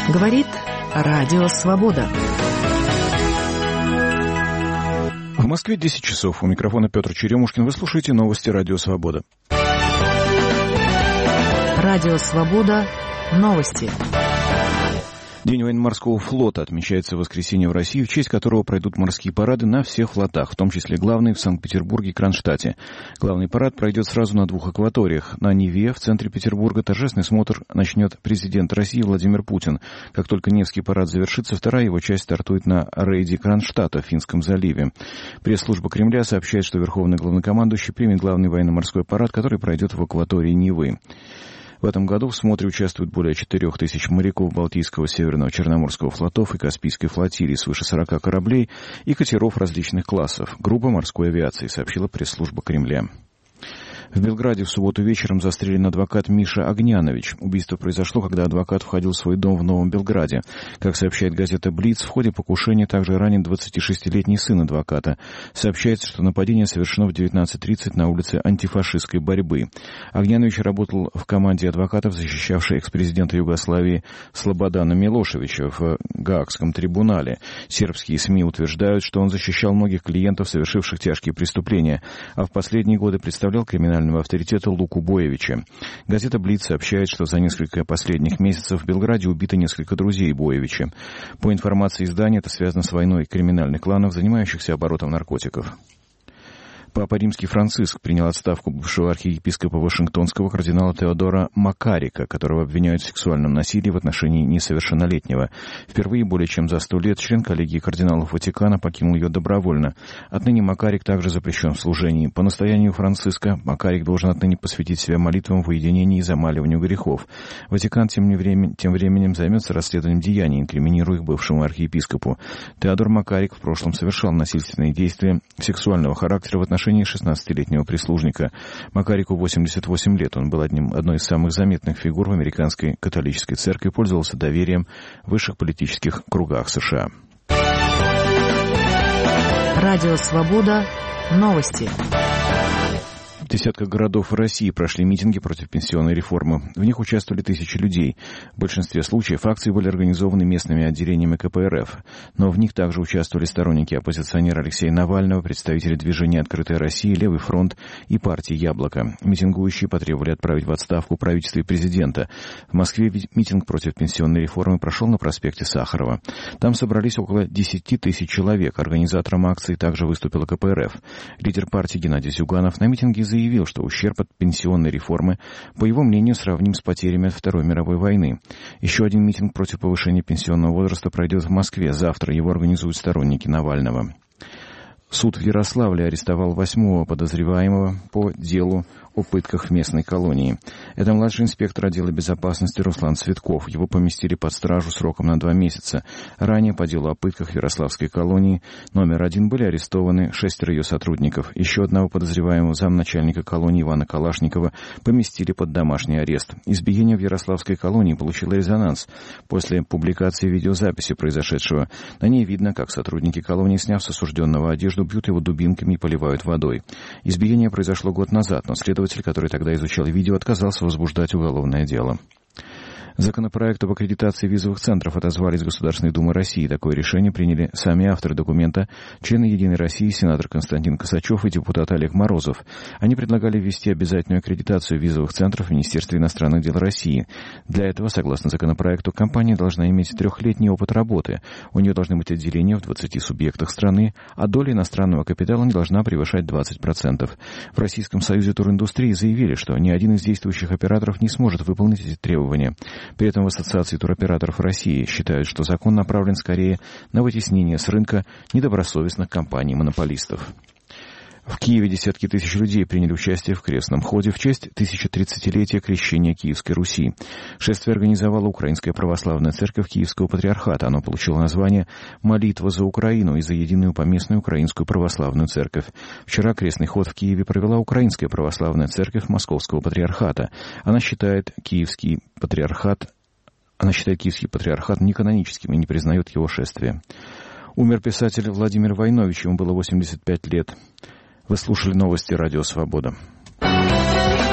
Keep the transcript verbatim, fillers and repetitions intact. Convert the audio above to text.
Говорит Радио Свобода. В Москве десять часов. У микрофона Петр Черемушкин. Вы слушаете новости Радио Свобода. Радио Свобода. Новости. День военно-морского флота отмечается в воскресенье в России, в честь которого пройдут морские парады на всех флотах, в том числе главный в Санкт-Петербурге и Кронштадте. Главный парад пройдет сразу на двух акваториях. На Неве, в центре Петербурга, торжественный смотр начнет президент России Владимир Путин. Как только Невский парад завершится, вторая его часть стартует на рейде Кронштадта в Финском заливе. Пресс-служба Кремля сообщает, что Верховный главнокомандующий примет главный военно-морской парад, который пройдет в акватории Невы. В этом году в смотре участвуют более четырех тысяч моряков Балтийского, Северного, Черноморского флотов и Каспийской флотилии, свыше сорока кораблей и катеров различных классов. Группа морской авиации, сообщила пресс-служба Кремля. В Белграде в субботу вечером застрелен адвокат Миша Огнянович. Убийство произошло, когда адвокат входил в свой дом в Новом Белграде. Как сообщает газета «Блиц», в ходе покушения также ранен двадцатишестилетний сын адвоката. Сообщается, что нападение совершено в девятнадцать тридцать на улице антифашистской борьбы. Огнянович работал в команде адвокатов, защищавшей экс-президента Югославии Слободана Милошевича в Гаагском трибунале. Сербские СМИ утверждают, что он защищал многих клиентов, совершивших тяжкие преступления, а в последние годы представлял криминального авторитета Луку Боевича. Газета «Блиц» сообщает, что за несколько последних месяцев в Белграде убито несколько друзей Боевича. По информации издания, это связано с войной криминальных кланов, занимающихся оборотом наркотиков. Папа Римский Франциск принял отставку бывшего архиепископа Вашингтонского кардинала Теодора Макарика, которого обвиняют в сексуальном насилии в отношении несовершеннолетнего. Впервые более чем за сто лет член коллегии кардиналов Ватикана покинул ее добровольно. Отныне Макарик также запрещен в служении. По настоянию Франциска Макарик должен отныне посвятить себя молитвам в уединении и замаливанию грехов. Ватикан тем, времен, тем временем займется расследованием деяний, инкриминируя их бывшему архиепископу. Теодор Макарик в прошлом совершал насильственные действия сексуального характера в отношении шестнадцатилетнего прислужника. Макарику восемьдесят восемь лет. Он был одним, одной из самых заметных фигур в американской католической церкви, пользовался доверием в высших политических кругах США. Радио Свобода. Новости. В десятках городов России прошли митинги против пенсионной реформы. В них участвовали тысячи людей. В большинстве случаев акции были организованы местными отделениями ка пэ эр эф. Но в них также участвовали сторонники оппозиционера Алексея Навального, представители движения «Открытая Россия», «Левый фронт» и партии «Яблоко». Митингующие потребовали отправить в отставку правительство и президента. В Москве митинг против пенсионной реформы прошел на проспекте Сахарова. Там собрались около десяти тысяч человек. Организатором акции также выступила ка пэ эр эф. Лидер партии Геннадий Зюганов на митинге заявил, заявил, что ущерб от пенсионной реформы, по его мнению, сравним с потерями от Второй мировой войны. Еще один митинг против повышения пенсионного возраста пройдет в Москве. Завтра его организуют сторонники Навального. Суд в Ярославле арестовал восьмого подозреваемого по делу о пытках в местной колонии. Это младший инспектор отдела безопасности Руслан Цветков. Его поместили под стражу сроком на два месяца. Ранее по делу о пытках в Ярославской колонии номер один были арестованы шестеро ее сотрудников. Еще одного подозреваемого замначальника колонии Ивана Калашникова поместили под домашний арест. Избиение в Ярославской колонии получило резонанс после публикации видеозаписи произошедшего. На ней видно, как сотрудники колонии, сняв с осужденного одежду, бьют его дубинками и поливают водой. Избиение произошло год назад, но следователь, который тогда изучал видео, отказался возбуждать уголовное дело. Законопроект об аккредитации визовых центров отозвали из Государственной Думы России. Такое решение приняли сами авторы документа, члены «Единой России», сенатор Константин Косачев и депутат Олег Морозов. Они предлагали ввести обязательную аккредитацию визовых центров в Министерстве иностранных дел России. Для этого, согласно законопроекту, компания должна иметь трехлетний опыт работы. У нее должны быть отделения в двадцати субъектах страны, а доля иностранного капитала не должна превышать двадцать процентов. В Российском союзе туриндустрии заявили, что ни один из действующих операторов не сможет выполнить эти требования. При этом в Ассоциации туроператоров России считают, что закон направлен скорее на вытеснение с рынка недобросовестных компаний-монополистов. В Киеве десятки тысяч людей приняли участие в крестном ходе в честь тысячетридцатилетия крещения Киевской Руси. Шествие организовала Украинская православная церковь Киевского патриархата. Оно получило название «Молитва за Украину» и за единую поместную Украинскую православную церковь. Вчера крестный ход в Киеве провела Украинская православная церковь Московского патриархата. Она считает Киевский патриархат, она считает Киевский патриархат неканоническим и не признает его шествие. Умер писатель Владимир Войнович, ему было восемьдесят пять лет. Вы слушали новости Радио Свобода.